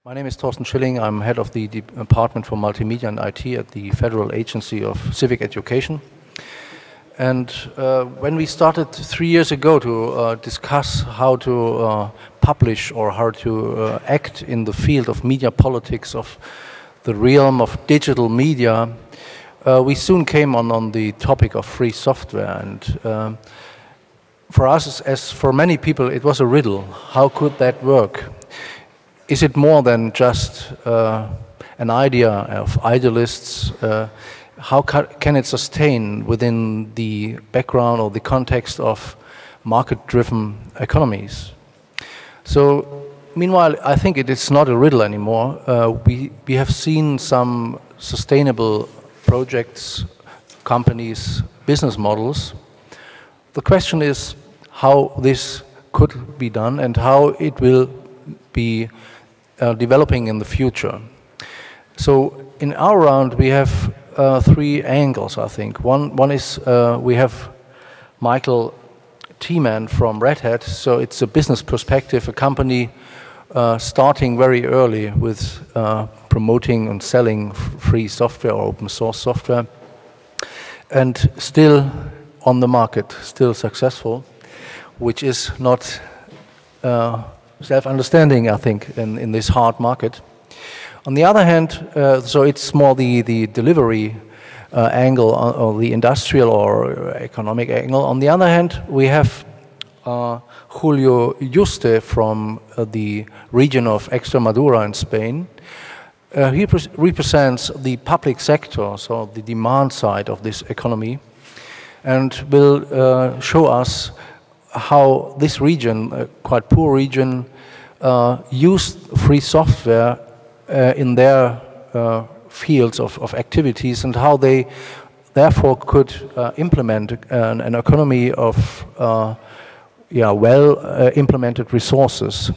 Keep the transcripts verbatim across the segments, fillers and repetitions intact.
My name is Thorsten Schilling. I'm head of the Department for Multimedia and I T at the Federal Agency of Civic Education. And uh, when we started three years ago to uh, discuss how to uh, publish or how to uh, act in the field of media politics, of the realm of digital media, uh, we soon came on, on the topic of free software. And uh, for us, as for many people, it was a riddle. How could that work? Is it more than just uh, an idea of idealists? Uh, how ca can it sustain within the background or the context of market-driven economies? So, meanwhile, I think it is not a riddle anymore. Uh, we, we have seen some sustainable projects, companies, business models. The question is how this could be done and how it will be Uh, developing in the future. So in our round we have uh, three angles, I think. One, one is uh, we have Michael Thiemann from Red Hat. So it's a business perspective, a company uh, starting very early with uh, promoting and selling free software or open source software, and still on the market, still successful, which is not uh, self-understanding, I think, in, in this hard market. On the other hand, uh, so it's more the, the delivery uh, angle or, or the industrial or economic angle. On the other hand, we have uh, Julio Yuste from uh, the region of Extremadura in Spain. Uh, he represents the public sector, so the demand side of this economy, and will uh, show us how this region, a quite poor region, uh, used free software uh, in their uh, fields of, of activities, and how they therefore could uh, implement an, an economy of uh, yeah, well uh, implemented resources.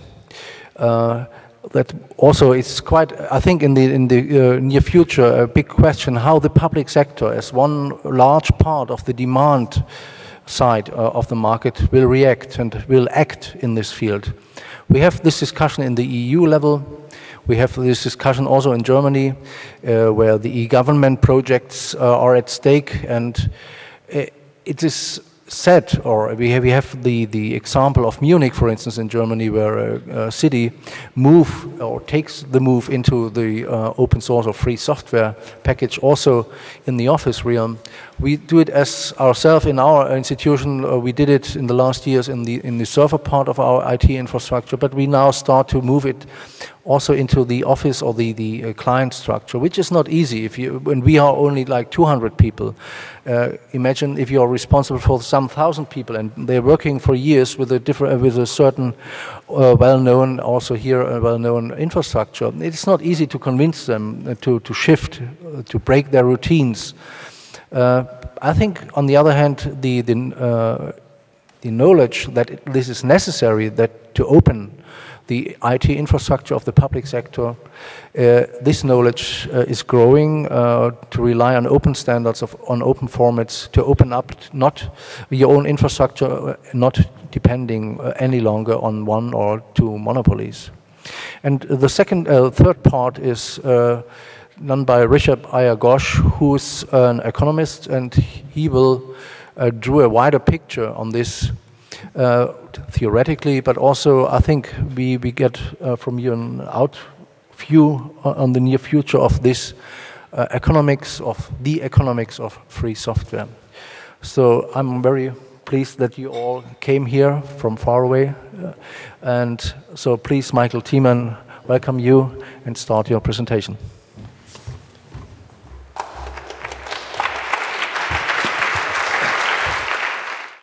Uh, that also is quite, I think, in the in the uh, near future, a big question how the public sector, as one large part of the demand side uh, of the market, will react and will act in this field. We have this discussion in the E U level. We have this discussion also in Germany, uh, where the e-government projects uh, are at stake, and uh, it is said, or we have, we have the, the example of Munich, for instance, in Germany, where a, a city move or takes the move into the uh, open source or free software package also in the office realm. We do it as ourselves in our institution. Uh, we did it in the last years in the in the server part of our I T infrastructure, but we now start to move it also into the office or the the uh, client structure, which is not easy. If you when we are only like two hundred people, uh, imagine if you are responsible for some thousand people and they're working for years with a different uh, with a certain uh, well-known also here a well-known infrastructure. It's not easy to convince them uh, to to shift, uh, to break their routines. Uh, I think, on the other hand, the the, uh, the knowledge that it, this is necessary, that to open the I T infrastructure of the public sector, uh, this knowledge uh, is growing. Uh, to rely on open standards, of, on open formats, to open up not your own infrastructure, uh, not depending uh, any longer on one or two monopolies. And the second, uh, third part is. Uh, done by Rishabh Iyer Ghosh, who's an economist, and he will uh, draw a wider picture on this uh, theoretically, but also I think we, we get uh, from you an out view on the near future of this uh, economics, of the economics of free software. So I'm very pleased that you all came here from far away. Uh, and so please, Michael Thiemann, welcome you and start your presentation.